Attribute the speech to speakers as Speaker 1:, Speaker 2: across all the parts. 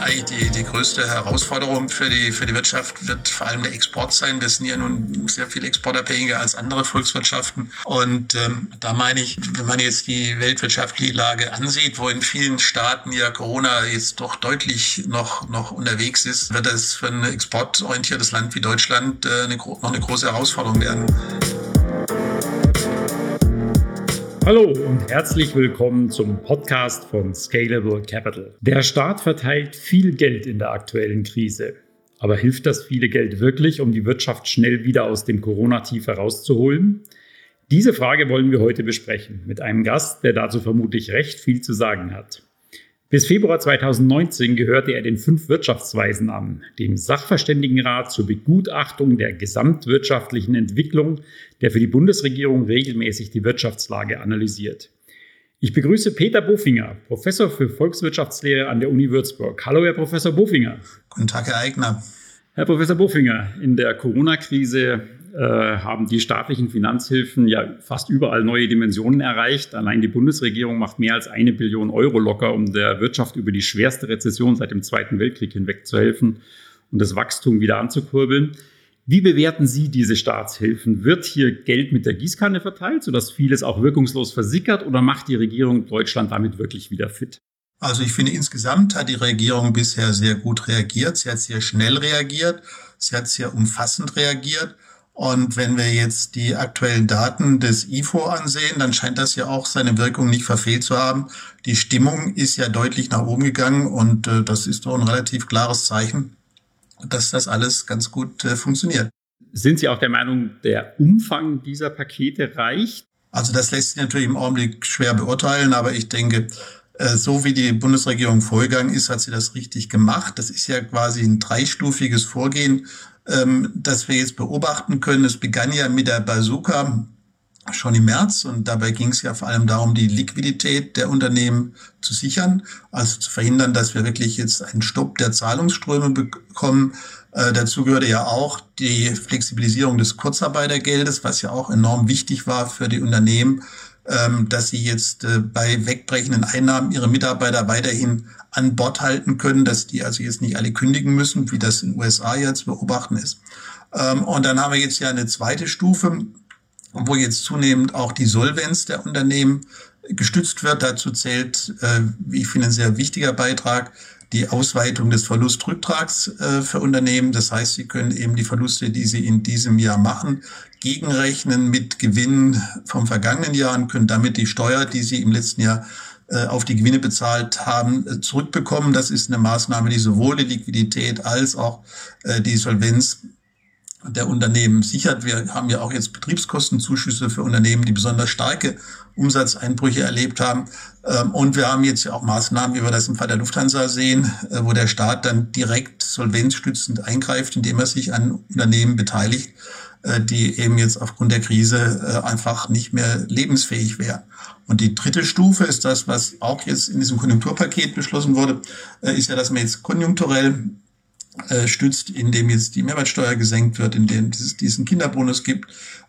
Speaker 1: Eigentlich die größte Herausforderung für die Wirtschaft wird vor allem der Export sein. Wir sind ja nun sehr viel exportabhängiger als andere Volkswirtschaften. Und da meine ich, wenn man jetzt die weltwirtschaftliche Lage ansieht, wo in vielen Staaten ja Corona jetzt doch deutlich noch unterwegs ist, wird es für ein exportorientiertes Land wie Deutschland noch eine große Herausforderung werden.
Speaker 2: Hallo und herzlich willkommen zum Podcast von Scalable Capital. Der Staat verteilt viel Geld in der aktuellen Krise. Aber hilft das viele Geld wirklich, um die Wirtschaft schnell wieder aus dem Corona-Tief herauszuholen? Diese Frage wollen wir heute besprechen mit einem Gast, der dazu vermutlich recht viel zu sagen hat. Bis Februar 2019 gehörte er den 5 Wirtschaftsweisen an, dem Sachverständigenrat zur Begutachtung der gesamtwirtschaftlichen Entwicklung, der für die Bundesregierung regelmäßig die Wirtschaftslage analysiert. Ich begrüße Peter Bofinger, Professor für Volkswirtschaftslehre an der Uni Würzburg. Hallo, Herr Professor Bofinger.
Speaker 1: Guten Tag, Herr Eigner.
Speaker 2: Herr Professor Bofinger, in der Corona-Krise haben die staatlichen Finanzhilfen ja fast überall neue Dimensionen erreicht. Allein die Bundesregierung macht mehr als 1 Billion Euro locker, um der Wirtschaft über die schwerste Rezession seit dem Zweiten Weltkrieg hinweg zu helfen und das Wachstum wieder anzukurbeln. Wie bewerten Sie diese Staatshilfen? Wird hier Geld mit der Gießkanne verteilt, sodass vieles auch wirkungslos versickert, oder macht die Regierung Deutschland damit wirklich wieder fit?
Speaker 1: Also ich finde, insgesamt hat die Regierung bisher sehr gut reagiert. Sie hat sehr schnell reagiert. Sie hat sehr umfassend reagiert. Und wenn wir jetzt die aktuellen Daten des IFO ansehen, dann scheint das ja auch seine Wirkung nicht verfehlt zu haben. Die Stimmung ist ja deutlich nach oben gegangen und das ist doch ein relativ klares Zeichen, dass das alles ganz gut funktioniert.
Speaker 2: Sind Sie auch der Meinung, der Umfang dieser Pakete reicht?
Speaker 1: Also das lässt sich natürlich im Augenblick schwer beurteilen, aber ich denke, so wie die Bundesregierung vorgegangen ist, hat sie das richtig gemacht. Das ist ja quasi ein dreistufiges Vorgehen, das wir jetzt beobachten können. Es begann ja mit der Bazooka schon im März und dabei ging es ja vor allem darum, die Liquidität der Unternehmen zu sichern, also zu verhindern, dass wir wirklich jetzt einen Stopp der Zahlungsströme bekommen. Dazu gehörte ja auch die Flexibilisierung des Kurzarbeitergeldes, was ja auch enorm wichtig war für die Unternehmen, dass sie jetzt bei wegbrechenden Einnahmen ihre Mitarbeiter weiterhin an Bord halten können, dass die also jetzt nicht alle kündigen müssen, wie das in den USA jetzt zu beobachten ist. Und dann haben wir jetzt ja eine zweite Stufe, wo jetzt zunehmend auch die Solvenz der Unternehmen gestützt wird. Dazu zählt, wie ich finde, ein sehr wichtiger Beitrag, die Ausweitung des Verlustrücktrags für Unternehmen. Das heißt, sie können eben die Verluste, die sie in diesem Jahr machen, gegenrechnen mit Gewinnen vom vergangenen Jahr und können damit die Steuer, die sie im letzten Jahr auf die Gewinne bezahlt haben, zurückbekommen. Das ist eine Maßnahme, die sowohl die Liquidität als auch die Solvenz der Unternehmen sichert. Wir haben ja auch jetzt Betriebskostenzuschüsse für Unternehmen, die besonders starke Umsatzeinbrüche erlebt haben. Und wir haben jetzt ja auch Maßnahmen, wie wir das im Fall der Lufthansa sehen, wo der Staat dann direkt solvenzstützend eingreift, indem er sich an Unternehmen beteiligt, die eben jetzt aufgrund der Krise einfach nicht mehr lebensfähig wären. Und die dritte Stufe ist das, was auch jetzt in diesem Konjunkturpaket beschlossen wurde, ist ja, dass man jetzt konjunkturell stützt, indem jetzt die Mehrwertsteuer gesenkt wird, indem es diesen Kinderbonus gibt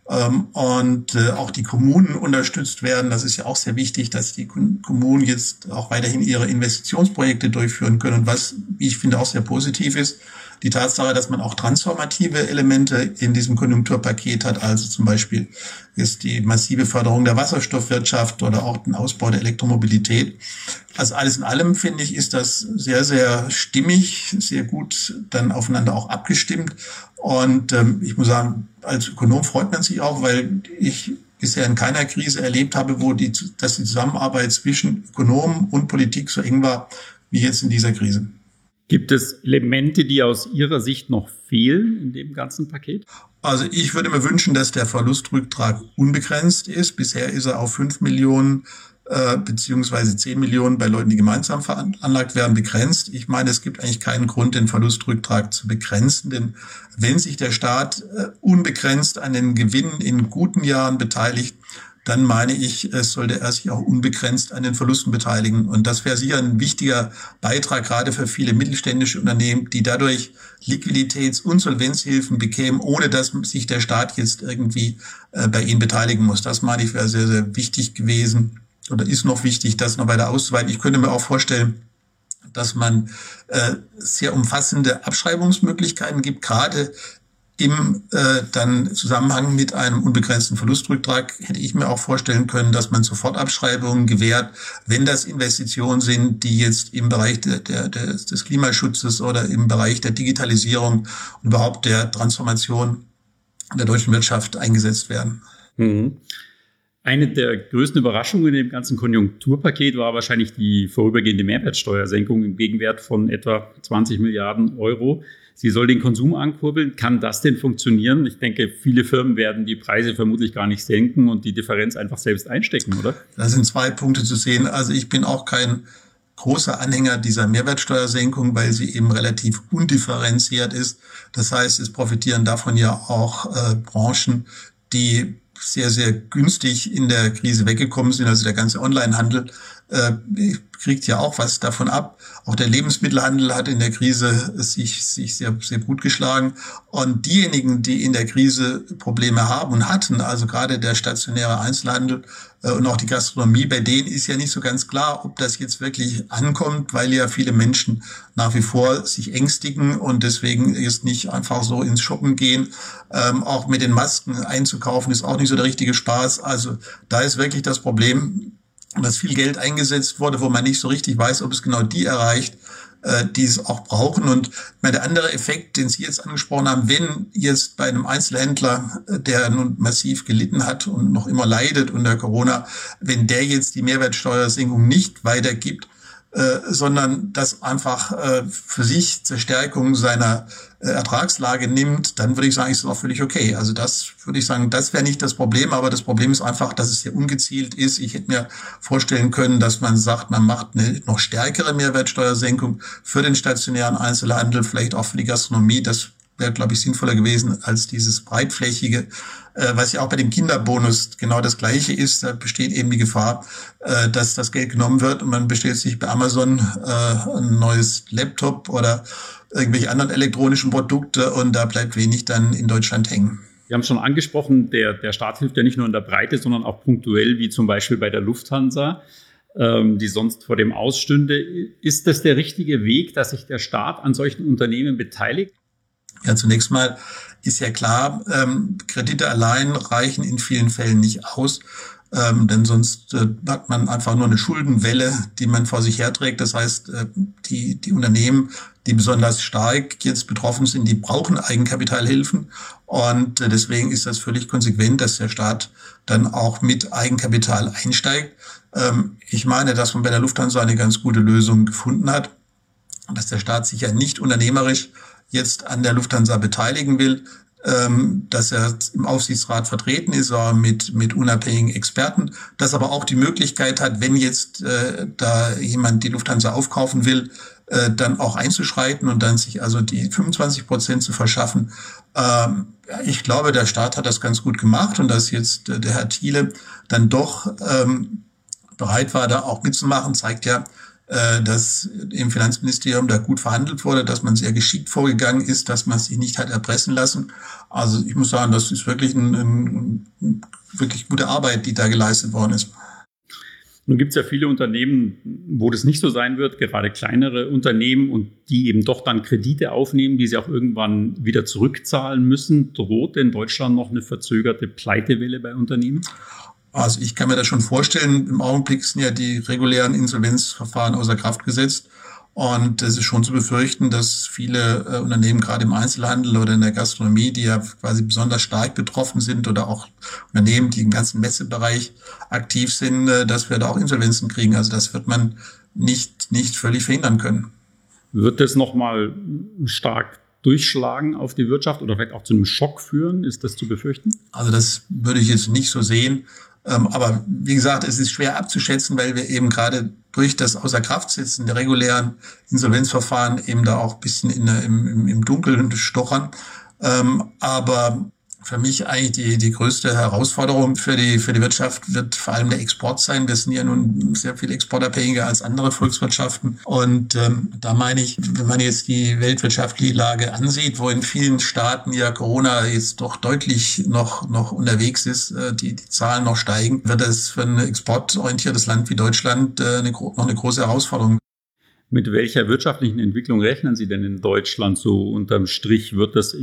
Speaker 1: und auch die Kommunen unterstützt werden. Das ist ja auch sehr wichtig, dass die Kommunen jetzt auch weiterhin ihre Investitionsprojekte durchführen können. Und was, wie ich finde, auch sehr positiv ist, die Tatsache, dass man auch transformative Elemente in diesem Konjunkturpaket hat, also zum Beispiel ist die massive Förderung der Wasserstoffwirtschaft oder auch den Ausbau der Elektromobilität. Also alles in allem, finde ich, ist das sehr, sehr stimmig, sehr gut dann aufeinander auch abgestimmt. Und ich muss sagen, als Ökonom freut man sich auch, weil ich bisher in keiner Krise erlebt habe, dass die Zusammenarbeit zwischen Ökonomen und Politik so eng war wie jetzt in dieser Krise.
Speaker 2: Gibt es Elemente, die aus Ihrer Sicht noch fehlen in dem ganzen Paket?
Speaker 1: Also ich würde mir wünschen, dass der Verlustrücktrag unbegrenzt ist. Bisher ist er auf 5 Millionen beziehungsweise 10 Millionen bei Leuten, die gemeinsam veranlagt werden, begrenzt. Ich meine, es gibt eigentlich keinen Grund, den Verlustrücktrag zu begrenzen, denn wenn sich der Staat unbegrenzt an den Gewinnen in guten Jahren beteiligt, dann meine ich, sollte er sich auch unbegrenzt an den Verlusten beteiligen. Und das wäre sicher ein wichtiger Beitrag, gerade für viele mittelständische Unternehmen, die dadurch Liquiditäts- und Solvenzhilfen bekämen, ohne dass sich der Staat jetzt irgendwie bei ihnen beteiligen muss. Das meine ich, wäre sehr, sehr wichtig gewesen oder ist noch wichtig, das noch weiter auszuweiten. Ich könnte mir auch vorstellen, dass man sehr umfassende Abschreibungsmöglichkeiten gibt, gerade im dann Zusammenhang mit einem unbegrenzten Verlustrücktrag hätte ich mir auch vorstellen können, dass man Sofortabschreibungen gewährt, wenn das Investitionen sind, die jetzt im Bereich des Klimaschutzes oder im Bereich der Digitalisierung und überhaupt der Transformation der deutschen Wirtschaft eingesetzt werden.
Speaker 2: Mhm. Eine der größten Überraschungen in dem ganzen Konjunkturpaket war wahrscheinlich die vorübergehende Mehrwertsteuersenkung im Gegenwert von etwa 20 Milliarden Euro. Sie soll den Konsum ankurbeln. Kann das denn funktionieren? Ich denke, viele Firmen werden die Preise vermutlich gar nicht senken und die Differenz einfach selbst einstecken, oder?
Speaker 1: Da sind 2 Punkte zu sehen. Also ich bin auch kein großer Anhänger dieser Mehrwertsteuersenkung, weil sie eben relativ undifferenziert ist. Das heißt, es profitieren davon ja auch Branchen, die sehr, sehr günstig in der Krise weggekommen sind. Also der ganze Onlinehandel kriegt ja auch was davon ab. Auch der Lebensmittelhandel hat in der Krise sich sehr, sehr gut geschlagen. Und diejenigen, die in der Krise Probleme haben und hatten, also gerade der stationäre Einzelhandel und auch die Gastronomie, bei denen ist ja nicht so ganz klar, ob das jetzt wirklich ankommt, weil ja viele Menschen nach wie vor sich ängstigen und deswegen jetzt nicht einfach so ins Shoppen gehen. Auch mit den Masken einzukaufen ist auch nicht so der richtige Spaß. Also da ist wirklich das Problem, dass viel Geld eingesetzt wurde, wo man nicht so richtig weiß, ob es genau die erreicht, die es auch brauchen. Und der andere Effekt, den Sie jetzt angesprochen haben, wenn jetzt bei einem Einzelhändler, der nun massiv gelitten hat und noch immer leidet unter Corona, wenn der jetzt die Mehrwertsteuersenkung nicht weitergibt, sondern das einfach für sich zur Stärkung seiner Ertragslage nimmt, dann würde ich sagen, ist das auch völlig okay. Also das würde ich sagen, das wäre nicht das Problem, aber das Problem ist einfach, dass es sehr ungezielt ist. Ich hätte mir vorstellen können, dass man sagt, man macht eine noch stärkere Mehrwertsteuersenkung für den stationären Einzelhandel, vielleicht auch für die Gastronomie. Das wäre, glaube ich, sinnvoller gewesen als dieses breitflächige, was ja auch bei dem Kinderbonus genau das Gleiche ist. Da besteht eben die Gefahr, dass das Geld genommen wird und man bestellt sich bei Amazon ein neues Laptop oder irgendwelche anderen elektronischen Produkte und da bleibt wenig dann in Deutschland hängen.
Speaker 2: Wir haben schon angesprochen, der Staat hilft ja nicht nur in der Breite, sondern auch punktuell, wie zum Beispiel bei der Lufthansa, die sonst vor dem ausstünde. Ist das der richtige Weg, dass sich der Staat an solchen Unternehmen beteiligt?
Speaker 1: Ja, zunächst mal ist ja klar, Kredite allein reichen in vielen Fällen nicht aus, denn sonst hat man einfach nur eine Schuldenwelle, die man vor sich herträgt. Das heißt, die Unternehmen, die besonders stark jetzt betroffen sind, die brauchen Eigenkapitalhilfen und deswegen ist das völlig konsequent, dass der Staat dann auch mit Eigenkapital einsteigt. Ich meine, dass man bei der Lufthansa eine ganz gute Lösung gefunden hat, dass der Staat sich ja nicht unternehmerisch jetzt an der Lufthansa beteiligen will, dass er im Aufsichtsrat vertreten ist, mit unabhängigen Experten, dass aber auch die Möglichkeit hat, wenn jetzt da jemand die Lufthansa aufkaufen will, dann auch einzuschreiten und dann sich also die 25% zu verschaffen. Ich glaube, der Staat hat das ganz gut gemacht und dass jetzt der Herr Thiele dann doch bereit war, da auch mitzumachen, zeigt ja, dass im Finanzministerium da gut verhandelt wurde, dass man sehr geschickt vorgegangen ist, dass man sich nicht hat erpressen lassen. Also ich muss sagen, das ist wirklich eine wirklich gute Arbeit, die da geleistet worden ist.
Speaker 2: Nun gibt es ja viele Unternehmen, wo das nicht so sein wird, gerade kleinere Unternehmen und die eben doch dann Kredite aufnehmen, die sie auch irgendwann wieder zurückzahlen müssen. Droht in Deutschland noch eine verzögerte Pleitewelle bei Unternehmen?
Speaker 1: Also ich kann mir das schon vorstellen. Im Augenblick sind ja die regulären Insolvenzverfahren außer Kraft gesetzt. Und es ist schon zu befürchten, dass viele Unternehmen, gerade im Einzelhandel oder in der Gastronomie, die ja quasi besonders stark betroffen sind, oder auch Unternehmen, die im ganzen Messebereich aktiv sind, dass wir da auch Insolvenzen kriegen. Also das wird man nicht völlig verhindern können.
Speaker 2: Wird das nochmal stark durchschlagen auf die Wirtschaft oder vielleicht auch zu einem Schock führen? Ist das zu befürchten?
Speaker 1: Also das würde ich jetzt nicht so sehen. Aber wie gesagt, es ist schwer abzuschätzen, weil wir eben gerade durch das Außerkraftsetzen der regulären Insolvenzverfahren eben da auch ein bisschen im Dunkeln stochern. Aber für mich eigentlich die größte Herausforderung für die Wirtschaft wird vor allem der Export sein. Wir sind ja nun sehr viel exportabhängiger als andere Volkswirtschaften. Und da meine ich, wenn man jetzt die weltwirtschaftliche Lage ansieht, wo in vielen Staaten ja Corona jetzt doch deutlich noch unterwegs ist, die Zahlen noch steigen, wird das für ein exportorientiertes Land wie Deutschland noch eine große Herausforderung.
Speaker 2: Mit welcher wirtschaftlichen Entwicklung rechnen Sie denn in Deutschland so unterm Strich?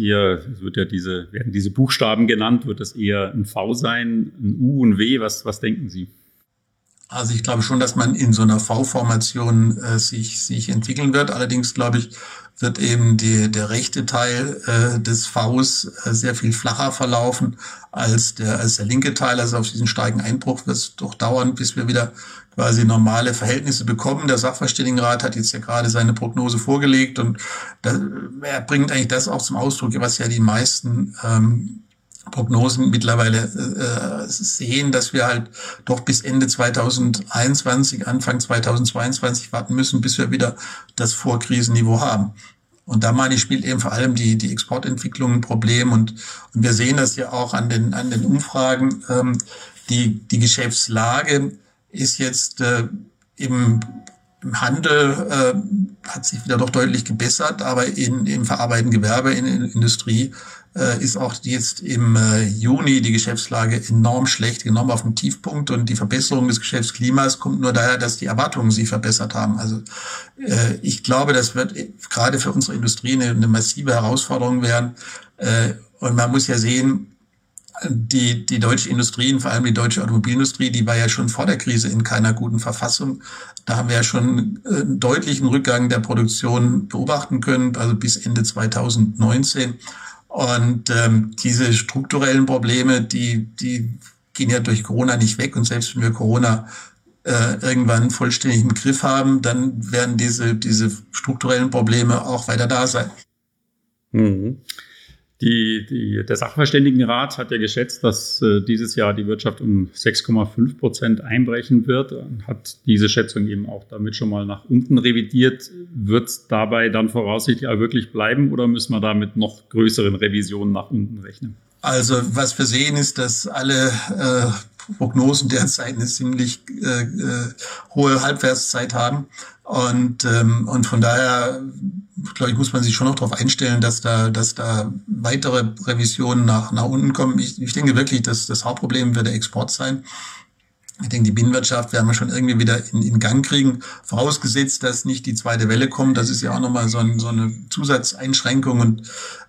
Speaker 2: Werden diese Buchstaben genannt, wird das eher ein V sein, ein U, ein W? Was denken Sie?
Speaker 1: Also ich glaube schon, dass man in so einer V-Formation sich entwickeln wird. Allerdings glaube ich, wird eben der rechte Teil des Vs sehr viel flacher verlaufen als der linke Teil. Also auf diesen starken Einbruch wird es doch dauern, bis wir wieder quasi normale Verhältnisse bekommen. Der Sachverständigenrat hat jetzt ja gerade seine Prognose vorgelegt und er bringt eigentlich das auch zum Ausdruck, was ja die meisten Prognosen mittlerweile sehen, dass wir halt doch bis Ende 2021, Anfang 2022 warten müssen, bis wir wieder das Vorkrisenniveau haben. Und da meine ich, spielt eben vor allem die Exportentwicklung ein Problem. Und wir sehen das ja auch an den Umfragen. Die Geschäftslage ist jetzt im Handel hat sich wieder doch deutlich gebessert, aber im verarbeitenden Gewerbe, in der Industrie ist auch jetzt im Juni die Geschäftslage enorm schlecht, enorm auf dem Tiefpunkt, und die Verbesserung des Geschäftsklimas kommt nur daher, dass die Erwartungen sich verbessert haben. Also ich glaube, das wird gerade für unsere Industrie eine massive Herausforderung werden. Und man muss ja sehen, die deutsche Industrie, vor allem die deutsche Automobilindustrie, die war ja schon vor der Krise in keiner guten Verfassung. Da haben wir ja schon einen deutlichen Rückgang der Produktion beobachten können, also bis Ende 2019. Und diese strukturellen Probleme, die gehen ja durch Corona nicht weg. Und selbst wenn wir Corona irgendwann vollständig im Griff haben, dann werden diese strukturellen Probleme auch weiter da sein.
Speaker 2: Mhm. Der Sachverständigenrat hat ja geschätzt, dass dieses Jahr die Wirtschaft um 6,5% einbrechen wird und hat diese Schätzung eben auch damit schon mal nach unten revidiert. Wird es dabei dann voraussichtlich auch wirklich bleiben, oder müssen wir da mit noch größeren Revisionen nach unten rechnen?
Speaker 1: Also was wir sehen ist, dass alle Prognosen derzeit eine ziemlich hohe Halbwertszeit haben. Und von daher, glaube ich, muss man sich schon noch darauf einstellen, dass da weitere Revisionen nach unten kommen. Ich denke wirklich, dass das Hauptproblem wird der Export sein. Ich denke, die Binnenwirtschaft werden wir schon irgendwie wieder in Gang kriegen, vorausgesetzt, dass nicht die zweite Welle kommt. Das ist ja auch nochmal so eine Zusatzeinschränkung. Und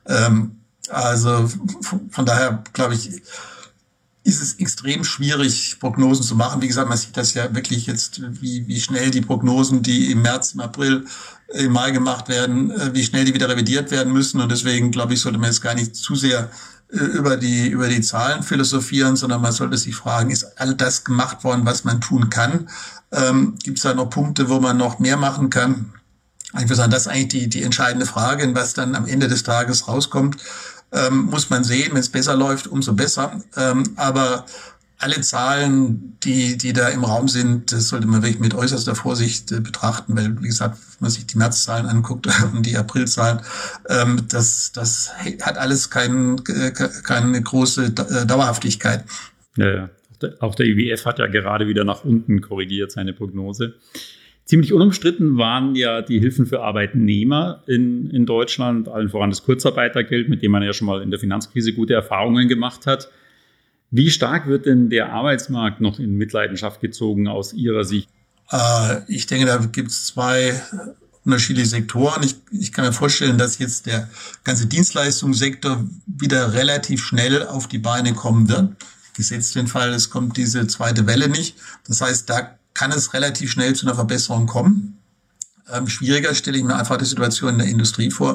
Speaker 1: also von daher, glaube ich, ist es extrem schwierig, Prognosen zu machen. Wie gesagt, man sieht das ja wirklich jetzt, wie schnell die Prognosen, die im März, im April, im Mai gemacht werden, wie schnell die wieder revidiert werden müssen. Und deswegen, glaube ich, sollte man jetzt gar nicht zu sehr über die Zahlen philosophieren, sondern man sollte sich fragen, ist all das gemacht worden, was man tun kann? Gibt es da noch Punkte, wo man noch mehr machen kann? Ich würde sagen, das ist eigentlich die entscheidende Frage. Und was dann am Ende des Tages rauskommt, muss man sehen. Wenn es besser läuft, umso besser. Aber alle Zahlen, die da im Raum sind, das sollte man wirklich mit äußerster Vorsicht betrachten, weil, wie gesagt, wenn man sich die Märzzahlen anguckt und die Aprilzahlen, das hat alles keine große Dauerhaftigkeit.
Speaker 2: Ja. Auch der IWF hat ja gerade wieder nach unten korrigiert seine Prognose. Ziemlich unumstritten waren ja die Hilfen für Arbeitnehmer in Deutschland, allen voran das Kurzarbeitergeld, mit dem man ja schon mal in der Finanzkrise gute Erfahrungen gemacht hat. Wie stark wird denn der Arbeitsmarkt noch in Mitleidenschaft gezogen aus Ihrer Sicht?
Speaker 1: Ich denke, da gibt es zwei unterschiedliche Sektoren. Ich kann mir vorstellen, dass jetzt der ganze Dienstleistungssektor wieder relativ schnell auf die Beine kommen wird. Gesetzt den Fall, es kommt diese zweite Welle nicht. Das heißt, da kann es relativ schnell zu einer Verbesserung kommen. Schwieriger stelle ich mir einfach die Situation in der Industrie vor,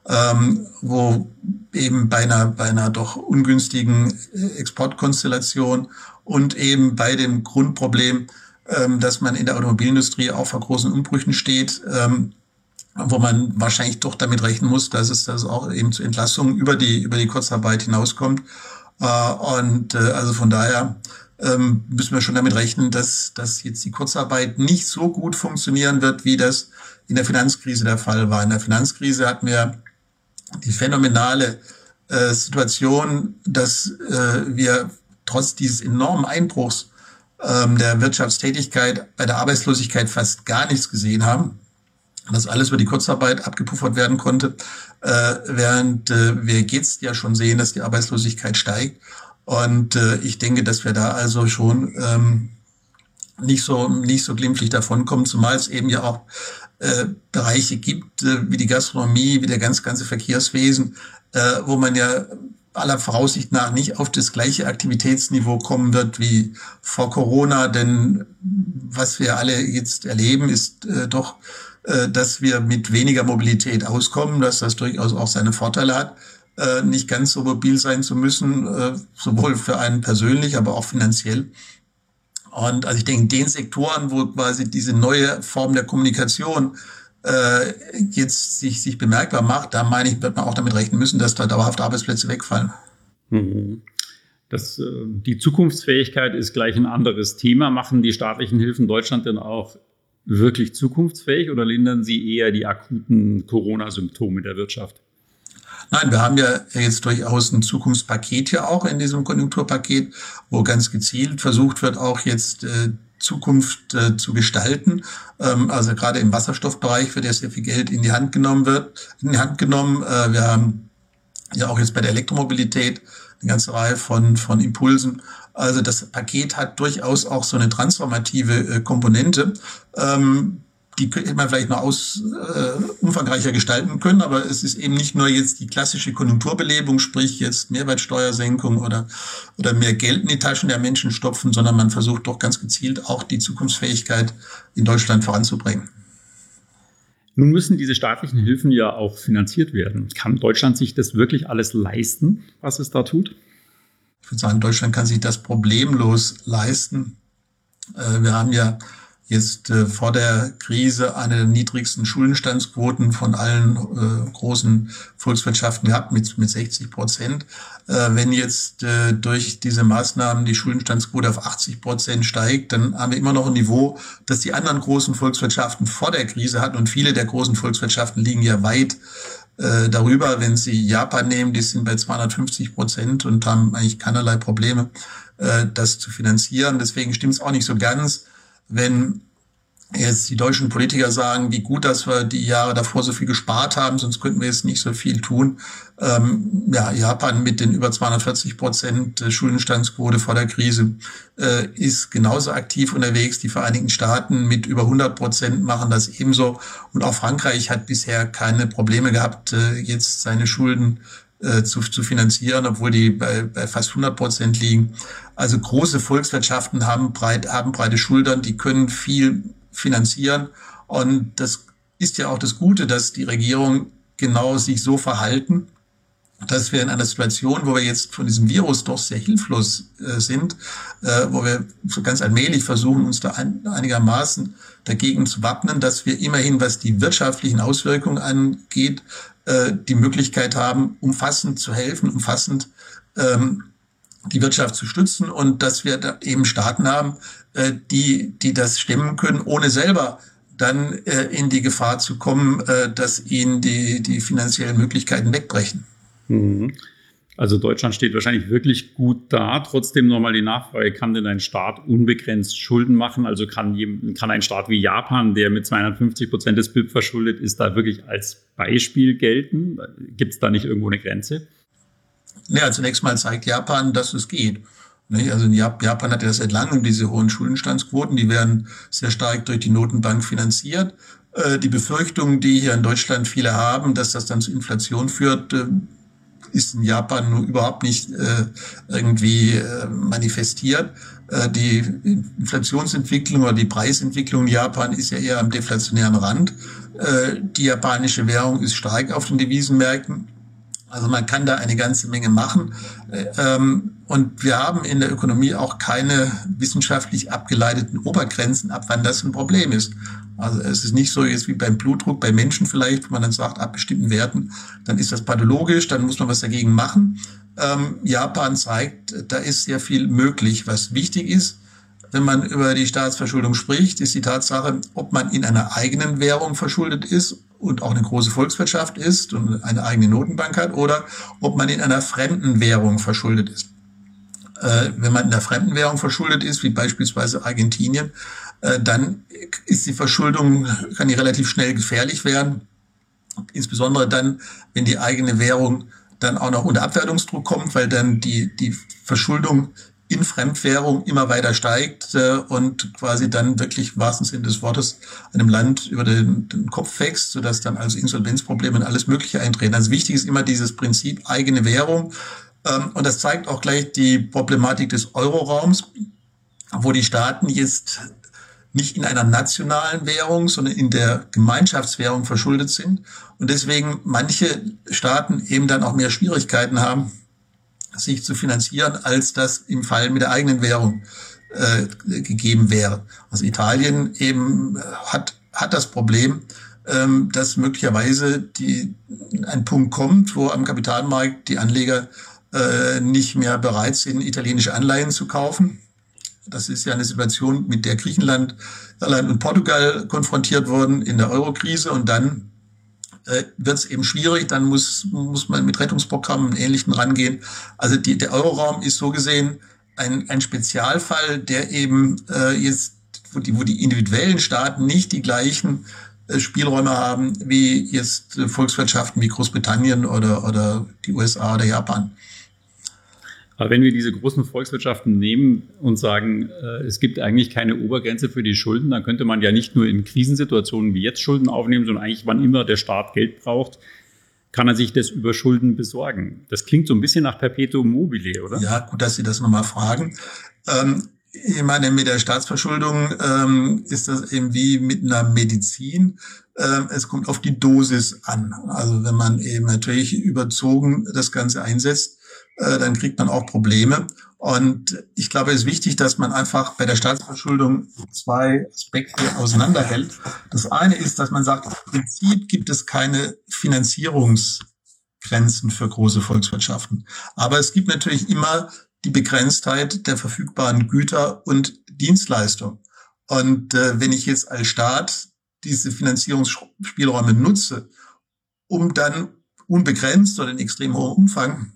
Speaker 1: wo eben bei einer doch ungünstigen Exportkonstellation und eben bei dem Grundproblem, dass man in der Automobilindustrie auch vor großen Umbrüchen steht, wo man wahrscheinlich doch damit rechnen muss, dass es auch eben zu Entlassungen über die Kurzarbeit hinauskommt. Also von daher müssen wir schon damit rechnen, dass jetzt die Kurzarbeit nicht so gut funktionieren wird, wie das in der Finanzkrise der Fall war. In der Finanzkrise hatten wir die phänomenale Situation, dass wir trotz dieses enormen Einbruchs der Wirtschaftstätigkeit bei der Arbeitslosigkeit fast gar nichts gesehen haben. Dass alles über die Kurzarbeit abgepuffert werden konnte, während wir jetzt ja schon sehen, dass die Arbeitslosigkeit steigt. Und ich denke, dass wir da also schon nicht so glimpflich davonkommen, zumal es eben ja auch Bereiche gibt, wie die Gastronomie, wie der ganze Verkehrswesen, wo man ja aller Voraussicht nach nicht auf das gleiche Aktivitätsniveau kommen wird wie vor Corona, denn was wir alle jetzt erleben, ist doch, dass wir mit weniger Mobilität auskommen, dass das durchaus auch seine Vorteile hat, nicht ganz so mobil sein zu müssen, sowohl für einen persönlich, aber auch finanziell. Und also ich denke, in den Sektoren, wo quasi diese neue Form der Kommunikation jetzt sich bemerkbar macht, da meine ich, wird man auch damit rechnen müssen, dass da dauerhaft Arbeitsplätze wegfallen.
Speaker 2: Die Zukunftsfähigkeit ist gleich ein anderes Thema. Machen die staatlichen Hilfen Deutschland denn auch wirklich zukunftsfähig oder lindern sie eher die akuten Corona-Symptome der Wirtschaft?
Speaker 1: Nein, wir haben ja jetzt durchaus ein Zukunftspaket ja auch in diesem Konjunkturpaket, wo ganz gezielt versucht wird, auch jetzt Zukunft zu gestalten. Also gerade im Wasserstoffbereich wird ja sehr viel Geld in die Hand genommen. Wir haben ja auch jetzt bei der Elektromobilität eine ganze Reihe von Impulsen. Also das Paket hat durchaus auch so eine transformative Komponente. Die hätte man vielleicht noch umfangreicher gestalten können, aber es ist eben nicht nur jetzt die klassische Konjunkturbelebung, sprich jetzt Mehrwertsteuersenkung oder mehr Geld in die Taschen der Menschen stopfen, sondern man versucht doch ganz gezielt auch die Zukunftsfähigkeit in Deutschland voranzubringen.
Speaker 2: Nun müssen diese staatlichen Hilfen ja auch finanziert werden. Kann Deutschland sich das wirklich alles leisten, was es da tut?
Speaker 1: Ich würde sagen, Deutschland kann sich das problemlos leisten. Wir haben ja jetzt vor der Krise eine der niedrigsten Schuldenstandsquoten von allen großen Volkswirtschaften gehabt, mit 60%. Wenn jetzt durch diese Maßnahmen die Schuldenstandsquote auf 80% steigt, dann haben wir immer noch ein Niveau, das die anderen großen Volkswirtschaften vor der Krise hatten. Und viele der großen Volkswirtschaften liegen ja weit darüber. Wenn Sie Japan nehmen, die sind bei 250% und haben eigentlich keinerlei Probleme, das zu finanzieren. Deswegen stimmt es auch nicht so ganz, wenn jetzt die deutschen Politiker sagen, wie gut, dass wir die Jahre davor so viel gespart haben, sonst könnten wir jetzt nicht so viel tun. Japan mit den über 240% Schuldenstandsquote vor der Krise ist genauso aktiv unterwegs. Die Vereinigten Staaten mit über 100% machen das ebenso. Und auch Frankreich hat bisher keine Probleme gehabt, jetzt seine Schulden zu finanzieren, obwohl die bei fast 100% liegen. Also große Volkswirtschaften haben breite Schultern, die können viel finanzieren. Und das ist ja auch das Gute, dass die Regierung genau sich so verhalten, dass wir in einer Situation, wo wir jetzt von diesem Virus doch sehr hilflos sind, wo wir so ganz allmählich versuchen, uns da einigermaßen dagegen zu wappnen, dass wir immerhin, was die wirtschaftlichen Auswirkungen angeht, die Möglichkeit haben, umfassend zu helfen, umfassend die Wirtschaft zu stützen und dass wir da eben Staaten haben, die das stemmen können, ohne selber dann in die Gefahr zu kommen, dass ihnen die finanziellen Möglichkeiten wegbrechen.
Speaker 2: Also Deutschland steht wahrscheinlich wirklich gut da. Trotzdem nochmal die Nachfrage, kann denn ein Staat unbegrenzt Schulden machen? Also kann ein Staat wie Japan, der mit 250% des BIP verschuldet ist, da wirklich als Beispiel gelten? Gibt es da nicht irgendwo eine Grenze?
Speaker 1: Ja, zunächst mal zeigt Japan, dass es geht. Also Japan hat ja seit langem diese hohen Schuldenstandsquoten, die werden sehr stark durch die Notenbank finanziert. Die Befürchtungen, die hier in Deutschland viele haben, dass das dann zu Inflation führt, ist in Japan nur überhaupt nicht irgendwie manifestiert. Die Inflationsentwicklung oder die Preisentwicklung in Japan ist ja eher am deflationären Rand. Die japanische Währung ist stark auf den Devisenmärkten. Also man kann da eine ganze Menge machen. Und wir haben in der Ökonomie auch keine wissenschaftlich abgeleiteten Obergrenzen, ab wann das ein Problem ist. Also es ist nicht so jetzt wie beim Blutdruck bei Menschen vielleicht, wo man dann sagt, ab bestimmten Werten, dann ist das pathologisch, dann muss man was dagegen machen. Japan zeigt, da ist sehr viel möglich. Was wichtig ist, wenn man über die Staatsverschuldung spricht, ist die Tatsache, ob man in einer eigenen Währung verschuldet ist und auch eine große Volkswirtschaft ist und eine eigene Notenbank hat, oder ob man in einer fremden Währung verschuldet ist. Wenn man in einer fremden Währung verschuldet ist, wie beispielsweise Argentinien, dann ist die Verschuldung, kann die relativ schnell gefährlich werden. Insbesondere dann, wenn die eigene Währung dann auch noch unter Abwertungsdruck kommt, weil dann die Verschuldung in Fremdwährung immer weiter steigt und quasi dann wirklich im wahrsten Sinne des Wortes einem Land über den Kopf wächst, sodass dann also Insolvenzprobleme und alles Mögliche eintreten. Also wichtig ist immer dieses Prinzip eigene Währung. Und das zeigt auch gleich die Problematik des Euroraums, wo die Staaten jetzt nicht in einer nationalen Währung, sondern in der Gemeinschaftswährung verschuldet sind und deswegen manche Staaten eben dann auch mehr Schwierigkeiten haben, sich zu finanzieren, als das im Fall mit der eigenen Währung gegeben wäre. Also Italien eben hat das Problem, dass möglicherweise ein Punkt kommt, wo am Kapitalmarkt die Anleger nicht mehr bereit sind, italienische Anleihen zu kaufen. Das ist ja eine Situation, mit der Griechenland, Irland und Portugal konfrontiert wurden in der Eurokrise. Und dann wird es eben schwierig. Dann muss man mit Rettungsprogrammen und Ähnlichem rangehen. Also der Euroraum ist so gesehen ein Spezialfall, der eben jetzt, wo die individuellen Staaten nicht die gleichen Spielräume haben wie jetzt Volkswirtschaften wie Großbritannien oder die USA oder Japan.
Speaker 2: Aber wenn wir diese großen Volkswirtschaften nehmen und sagen, es gibt eigentlich keine Obergrenze für die Schulden, dann könnte man ja nicht nur in Krisensituationen wie jetzt Schulden aufnehmen, sondern eigentlich, wann immer der Staat Geld braucht, kann er sich das über Schulden besorgen. Das klingt so ein bisschen nach Perpetuum mobile, oder?
Speaker 1: Ja, gut, dass Sie das nochmal fragen. Ich meine, mit der Staatsverschuldung ist das eben wie mit einer Medizin. Es kommt auf die Dosis an. Also wenn man eben natürlich überzogen das Ganze einsetzt, dann kriegt man auch Probleme. Und ich glaube, es ist wichtig, dass man einfach bei der Staatsverschuldung zwei Aspekte auseinanderhält. Das eine ist, dass man sagt, im Prinzip gibt es keine Finanzierungsgrenzen für große Volkswirtschaften. Aber es gibt natürlich immer die Begrenztheit der verfügbaren Güter und Dienstleistungen. Und wenn ich jetzt als Staat diese Finanzierungsspielräume nutze, um dann unbegrenzt oder in extrem hohem Umfang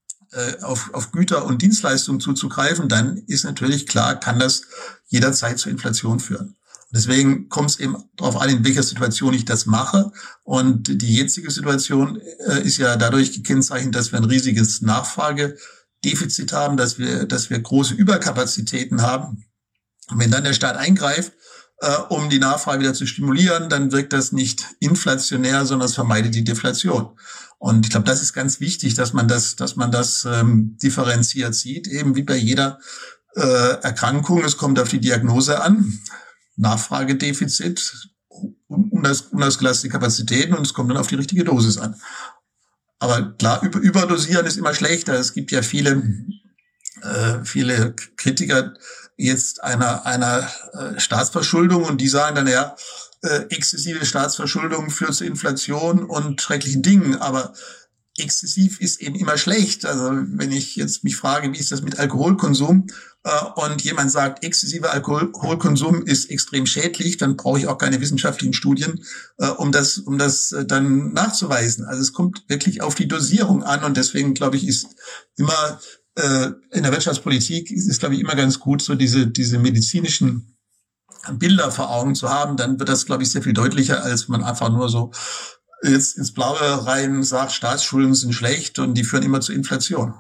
Speaker 1: auf Güter und Dienstleistungen zuzugreifen, dann ist natürlich klar, kann das jederzeit zur Inflation führen. Deswegen kommt es eben darauf an, in welcher Situation ich das mache. Und die jetzige Situation ist ja dadurch gekennzeichnet, dass wir ein riesiges Nachfragedefizit haben, dass wir große Überkapazitäten haben. Und wenn dann der Staat eingreift, um die Nachfrage wieder zu stimulieren, dann wirkt das nicht inflationär, sondern es vermeidet die Deflation. Und ich glaube, das ist ganz wichtig, dass man das differenziert sieht, eben wie bei jeder Erkrankung. Es kommt auf die Diagnose an, Nachfragedefizit, unausgelastete Kapazitäten und es kommt dann auf die richtige Dosis an. Aber klar, überdosieren ist immer schlechter. Es gibt ja viele Kritiker jetzt einer Staatsverschuldung und die sagen dann, ja, exzessive Staatsverschuldung führt zu Inflation und schrecklichen Dingen, aber exzessiv ist eben immer schlecht. Also wenn ich jetzt mich frage, wie ist das mit Alkoholkonsum und jemand sagt, exzessiver Alkoholkonsum ist extrem schädlich, dann brauche ich auch keine wissenschaftlichen Studien, um das dann nachzuweisen. Also es kommt wirklich auf die Dosierung an und deswegen glaube ich, ist immer in der Wirtschaftspolitik ist es, glaube ich, immer ganz gut, so diese medizinischen Bilder vor Augen zu haben, dann wird das, glaube ich, sehr viel deutlicher, als man einfach nur so jetzt ins Blaue rein sagt, Staatsschulden sind schlecht und die führen immer zur Inflation.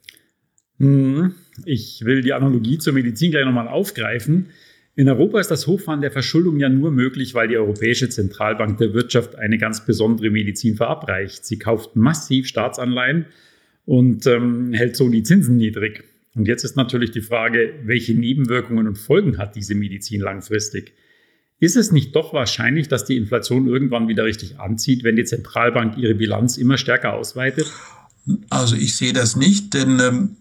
Speaker 2: Ich will die Analogie zur Medizin gleich nochmal aufgreifen. In Europa ist das Hochfahren der Verschuldung ja nur möglich, weil die Europäische Zentralbank der Wirtschaft eine ganz besondere Medizin verabreicht. Sie kauft massiv Staatsanleihen und hält so die Zinsen niedrig. Und jetzt ist natürlich die Frage, welche Nebenwirkungen und Folgen hat diese Medizin langfristig? Ist es nicht doch wahrscheinlich, dass die Inflation irgendwann wieder richtig anzieht, wenn die Zentralbank ihre Bilanz immer stärker ausweitet?
Speaker 1: Also ich sehe das nicht, denn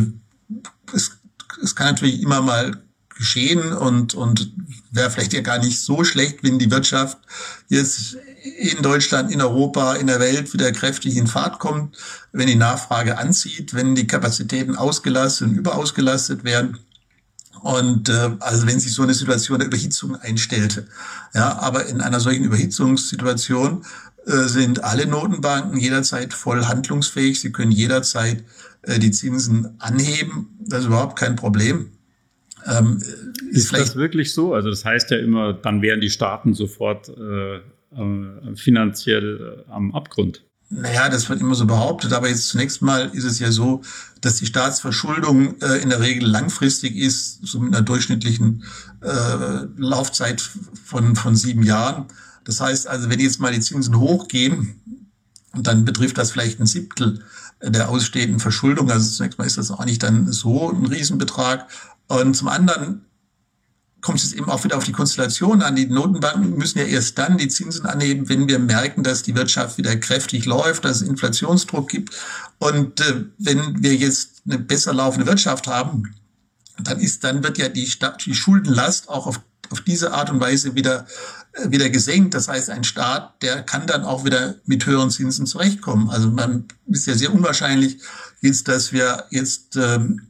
Speaker 1: es kann natürlich immer mal geschehen und wäre vielleicht ja gar nicht so schlecht, wenn die Wirtschaft jetzt in Deutschland, in Europa, in der Welt wieder kräftig in Fahrt kommt, wenn die Nachfrage anzieht, wenn die Kapazitäten ausgelastet und überausgelastet werden und also wenn sich so eine Situation der Überhitzung einstellte. Ja, aber in einer solchen Überhitzungssituation sind alle Notenbanken jederzeit voll handlungsfähig. Sie können jederzeit die Zinsen anheben. Das ist überhaupt kein Problem.
Speaker 2: Ist das wirklich so? Also das heißt ja immer, dann wären die Staaten sofort finanziell am Abgrund.
Speaker 1: Naja, das wird immer so behauptet, aber jetzt zunächst mal ist es ja so, dass die Staatsverschuldung in der Regel langfristig ist, so mit einer durchschnittlichen Laufzeit von 7 Jahren. Das heißt also, wenn jetzt mal die Zinsen hochgehen, dann betrifft das vielleicht 1/7 der ausstehenden Verschuldung. Also zunächst mal ist das auch nicht dann so ein Riesenbetrag. Und zum anderen kommt es eben auch wieder auf die Konstellation an. Die Notenbanken müssen ja erst dann die Zinsen anheben, wenn wir merken, dass die Wirtschaft wieder kräftig läuft, dass es Inflationsdruck gibt. Und wenn wir jetzt eine besser laufende Wirtschaft haben, dann wird ja die Schuldenlast auch auf diese Art und Weise wieder gesenkt. Das heißt, ein Staat, der kann dann auch wieder mit höheren Zinsen zurechtkommen. Also man ist ja sehr unwahrscheinlich jetzt, dass wir jetzt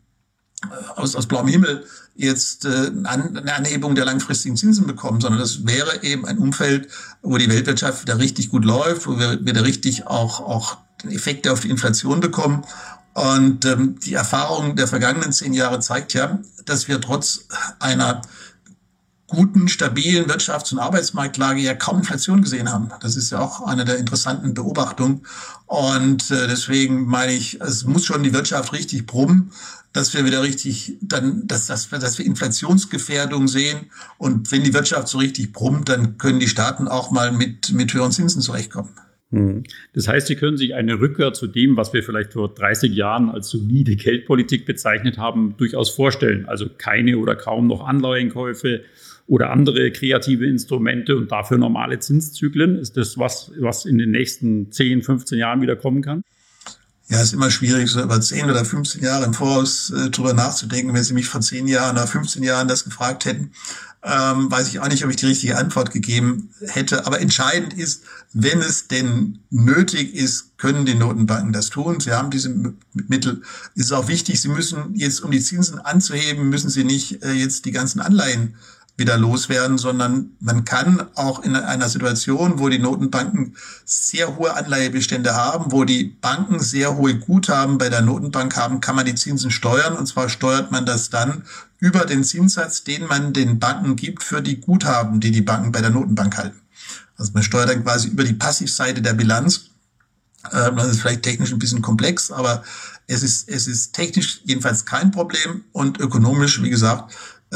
Speaker 1: aus blauem Himmel jetzt eine Anhebung der langfristigen Zinsen bekommen, sondern das wäre eben ein Umfeld, wo die Weltwirtschaft wieder richtig gut läuft, wo wir wieder richtig auch Effekte auf die Inflation bekommen. Und die Erfahrung der vergangenen 10 Jahre zeigt ja, dass wir trotz einer guten, stabilen Wirtschafts- und Arbeitsmarktlage ja kaum Inflation gesehen haben. Das ist ja auch eine der interessanten Beobachtungen. Und deswegen meine ich, es muss schon die Wirtschaft richtig brummen, dass wir wieder richtig dass wir Inflationsgefährdung sehen. Und wenn die Wirtschaft so richtig brummt, dann können die Staaten auch mal mit höheren Zinsen zurechtkommen.
Speaker 2: Das heißt, Sie können sich eine Rückkehr zu dem, was wir vielleicht vor 30 Jahren als solide Geldpolitik bezeichnet haben, durchaus vorstellen. Also keine oder kaum noch Anleihenkäufe oder andere kreative Instrumente und dafür normale Zinszyklen. Ist das was in den nächsten 10, 15 Jahren wieder kommen kann?
Speaker 1: Ja, ist immer schwierig, so über 10 oder 15 Jahre im Voraus drüber nachzudenken. Wenn Sie mich vor 10 Jahren oder 15 Jahren das gefragt hätten, weiß ich auch nicht, ob ich die richtige Antwort gegeben hätte. Aber entscheidend ist, wenn es denn nötig ist, können die Notenbanken das tun. Sie haben diese Mittel. Ist auch wichtig, Sie müssen jetzt, um die Zinsen anzuheben, müssen Sie nicht jetzt die ganzen Anleihen wieder loswerden, sondern man kann auch in einer Situation, wo die Notenbanken sehr hohe Anleihebestände haben, wo die Banken sehr hohe Guthaben bei der Notenbank haben, kann man die Zinsen steuern. Und zwar steuert man das dann über den Zinssatz, den man den Banken gibt für die Guthaben, die die Banken bei der Notenbank halten. Also man steuert dann quasi über die Passivseite der Bilanz. Das ist vielleicht technisch ein bisschen komplex, aber es ist technisch jedenfalls kein Problem und ökonomisch, wie gesagt,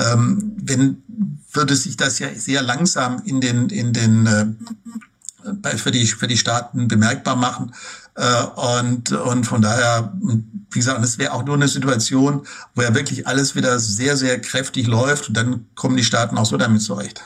Speaker 1: würde sich das ja sehr langsam für die Staaten bemerkbar machen. Und von daher, wie gesagt, es wäre auch nur eine Situation, wo ja wirklich alles wieder sehr, sehr kräftig läuft und dann kommen die Staaten auch so damit zurecht.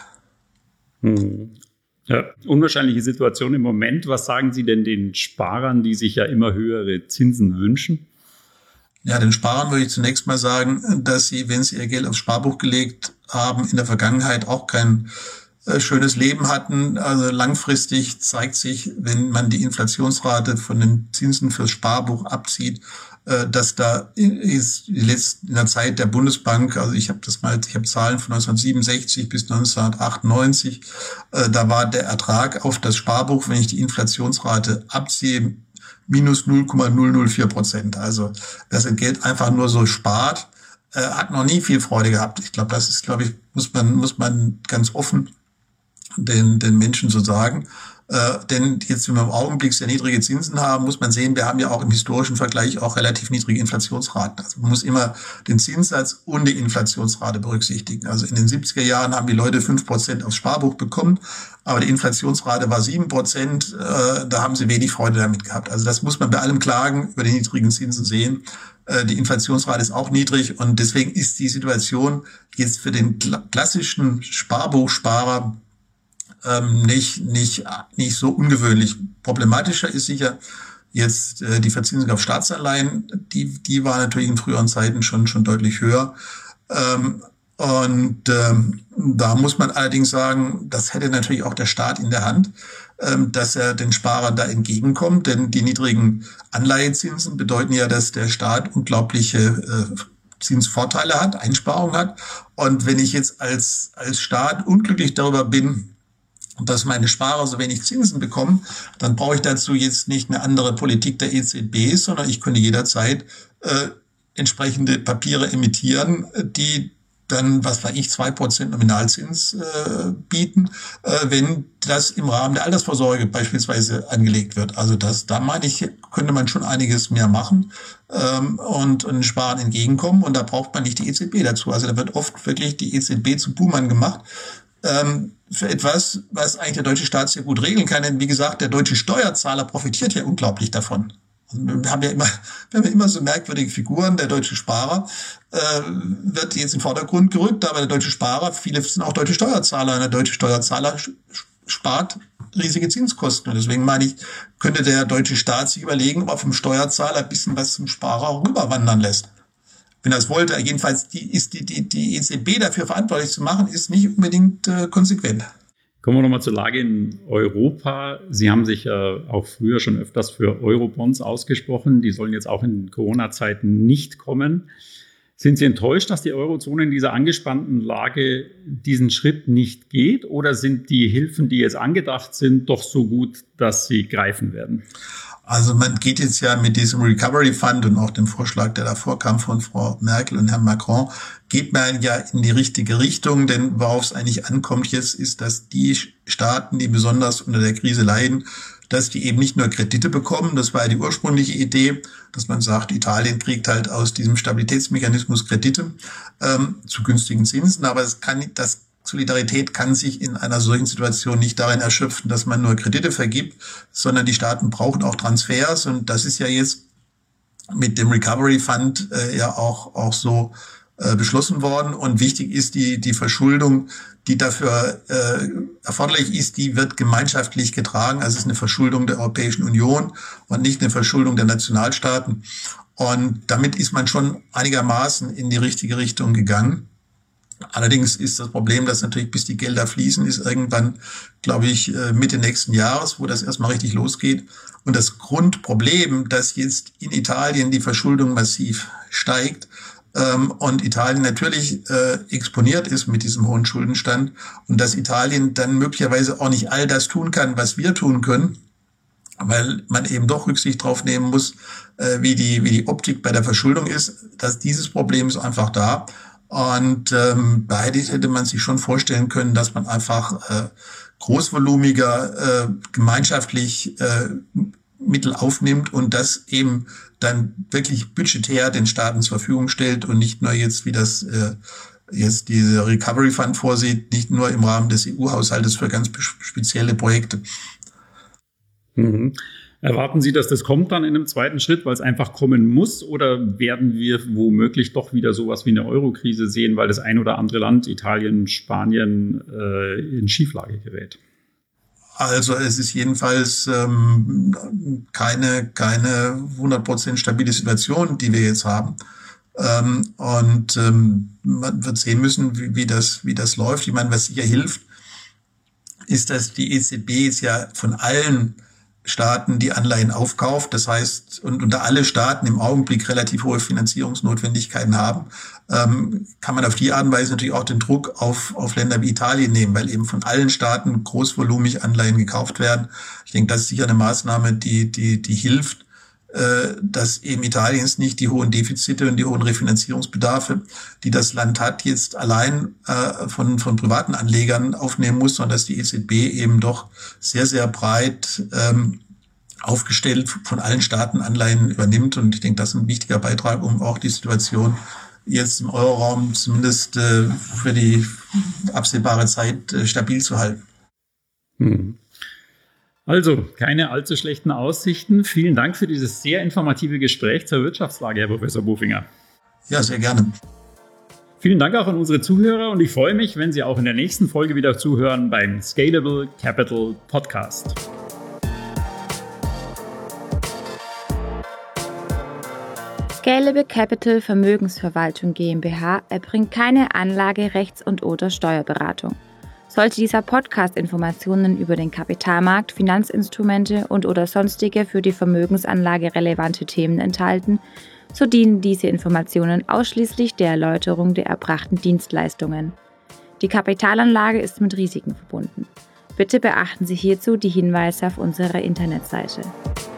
Speaker 2: Ja, unwahrscheinliche Situation im Moment. Was sagen Sie denn den Sparern, die sich ja immer höhere Zinsen wünschen?
Speaker 1: Ja, den Sparern würde ich zunächst mal sagen, dass sie, wenn sie ihr Geld aufs Sparbuch gelegt haben, in der Vergangenheit auch kein schönes Leben hatten. Also langfristig zeigt sich, wenn man die Inflationsrate von den Zinsen fürs Sparbuch abzieht, dass da ist in der Zeit der Bundesbank, also ich habe Zahlen von 1967 bis 1998, da war der Ertrag auf das Sparbuch, wenn ich die Inflationsrate abziehe, minus 0,004%. Also wer sein Geld einfach nur so spart, hat noch nie viel Freude gehabt. Ich glaube, das ist, muss man ganz offen den Menschen so sagen. Denn jetzt, wenn wir im Augenblick sehr niedrige Zinsen haben, muss man sehen, wir haben ja auch im historischen Vergleich auch relativ niedrige Inflationsraten. Also man muss immer den Zinssatz und die Inflationsrate berücksichtigen. Also in den 70er Jahren haben die Leute 5% aufs Sparbuch bekommen, aber die Inflationsrate war 7%. Da haben sie wenig Freude damit gehabt. Also das muss man bei allem Klagen über die niedrigen Zinsen sehen. Die Inflationsrate ist auch niedrig und deswegen ist die Situation jetzt für den klassischen Sparbuchsparer nicht so ungewöhnlich. Problematischer ist sicher jetzt die Verzinsung auf Staatsanleihen. Die war natürlich in früheren Zeiten schon deutlich höher. Da muss man allerdings sagen, das hätte natürlich auch der Staat in der Hand, dass er den Sparern da entgegenkommt. Denn die niedrigen Anleihezinsen bedeuten ja, dass der Staat unglaubliche Zinsvorteile hat, Einsparungen hat. Und wenn ich jetzt als Staat unglücklich darüber bin, dass meine Sparer so wenig Zinsen bekommen, dann brauche ich dazu jetzt nicht eine andere Politik der EZB, sondern ich könnte jederzeit entsprechende Papiere emittieren, die dann, 2% Nominalzins bieten, wenn das im Rahmen der Altersvorsorge beispielsweise angelegt wird. Also da meine ich, könnte man schon einiges mehr machen und Sparen entgegenkommen. Und da braucht man nicht die EZB dazu. Also da wird oft wirklich die EZB zum Buhmann gemacht für etwas, was eigentlich der deutsche Staat sehr gut regeln kann. Denn wie gesagt, der deutsche Steuerzahler profitiert ja unglaublich davon. Wir haben ja immer so merkwürdige Figuren. Der deutsche Sparer wird jetzt in den Vordergrund gerückt, aber der deutsche Sparer, viele sind auch deutsche Steuerzahler. Und der deutsche Steuerzahler spart riesige Zinskosten. Und deswegen meine ich, könnte der deutsche Staat sich überlegen, ob er vom Steuerzahler ein bisschen was zum Sparer rüberwandern lässt. Wenn er es wollte, jedenfalls ist die EZB dafür verantwortlich zu machen, ist nicht unbedingt konsequent.
Speaker 2: Kommen wir nochmal zur Lage in Europa. Sie haben sich auch früher schon öfters für Eurobonds ausgesprochen. Die sollen jetzt auch in Corona-Zeiten nicht kommen. Sind Sie enttäuscht, dass die Eurozone in dieser angespannten Lage diesen Schritt nicht geht? Oder sind die Hilfen, die jetzt angedacht sind, doch so gut, dass sie greifen werden?
Speaker 1: Also man geht jetzt ja mit diesem Recovery Fund und auch dem Vorschlag, der davor kam von Frau Merkel und Herrn Macron, geht man ja in die richtige Richtung. Denn worauf es eigentlich ankommt jetzt, ist, dass die Staaten, die besonders unter der Krise leiden, dass die eben nicht nur Kredite bekommen. Das war ja die ursprüngliche Idee, dass man sagt, Italien kriegt halt aus diesem Stabilitätsmechanismus Kredite zu günstigen Zinsen. Aber Solidarität kann sich in einer solchen Situation nicht darin erschöpfen, dass man nur Kredite vergibt, sondern die Staaten brauchen auch Transfers. Und das ist ja jetzt mit dem Recovery Fund ja auch so beschlossen worden. Und wichtig ist die Verschuldung, die dafür erforderlich ist, die wird gemeinschaftlich getragen. Also es ist eine Verschuldung der Europäischen Union und nicht eine Verschuldung der Nationalstaaten. Und damit ist man schon einigermaßen in die richtige Richtung gegangen. Allerdings ist das Problem, dass natürlich bis die Gelder fließen, ist irgendwann, glaube ich, Mitte nächsten Jahres, wo das erstmal richtig losgeht. Und das Grundproblem, dass jetzt in Italien die Verschuldung massiv steigt und Italien natürlich exponiert ist mit diesem hohen Schuldenstand und dass Italien dann möglicherweise auch nicht all das tun kann, was wir tun können, weil man eben doch Rücksicht drauf nehmen muss, wie die Optik bei der Verschuldung ist. Dass dieses Problem ist einfach da. Und beide hätte man sich schon vorstellen können, dass man einfach großvolumiger gemeinschaftlich Mittel aufnimmt und das eben dann wirklich budgetär den Staaten zur Verfügung stellt und nicht nur jetzt, wie das jetzt diese Recovery Fund vorsieht, nicht nur im Rahmen des EU-Haushaltes für ganz spezielle Projekte.
Speaker 2: Mhm. Erwarten Sie, dass das kommt dann in einem zweiten Schritt, weil es einfach kommen muss? Oder werden wir womöglich doch wieder sowas wie eine Euro-Krise sehen, weil das ein oder andere Land, Italien, Spanien, in Schieflage gerät?
Speaker 1: Also es ist jedenfalls keine 100% stabile Situation, die wir jetzt haben. Man wird sehen müssen, wie das läuft. Ich meine, was sicher hilft, ist, dass die EZB jetzt ja von allen Staaten die Anleihen aufkauft. Das heißt, und da alle Staaten im Augenblick relativ hohe Finanzierungsnotwendigkeiten haben, kann man auf die Art und Weise natürlich auch den Druck auf Länder wie Italien nehmen, weil eben von allen Staaten großvolumig Anleihen gekauft werden. Ich denke, das ist sicher eine Maßnahme, die hilft, dass eben Italiens nicht die hohen Defizite und die hohen Refinanzierungsbedarfe, die das Land hat, jetzt allein von privaten Anlegern aufnehmen muss, sondern dass die EZB eben doch sehr, sehr breit aufgestellt von allen Staaten Anleihen übernimmt. Und ich denke, das ist ein wichtiger Beitrag, um auch die Situation jetzt im Euroraum zumindest für die absehbare Zeit stabil zu halten.
Speaker 2: Also, keine allzu schlechten Aussichten. Vielen Dank für dieses sehr informative Gespräch zur Wirtschaftslage, Herr Professor Bofinger.
Speaker 1: Ja, sehr gerne.
Speaker 2: Vielen Dank auch an unsere Zuhörer und ich freue mich, wenn Sie auch in der nächsten Folge wieder zuhören beim Scalable Capital Podcast.
Speaker 3: Scalable Capital Vermögensverwaltung GmbH erbringt keine Anlage-, Rechts- und/oder Steuerberatung. Sollte dieser Podcast Informationen über den Kapitalmarkt, Finanzinstrumente und/oder sonstige für die Vermögensanlage relevante Themen enthalten, so dienen diese Informationen ausschließlich der Erläuterung der erbrachten Dienstleistungen. Die Kapitalanlage ist mit Risiken verbunden. Bitte beachten Sie hierzu die Hinweise auf unserer Internetseite.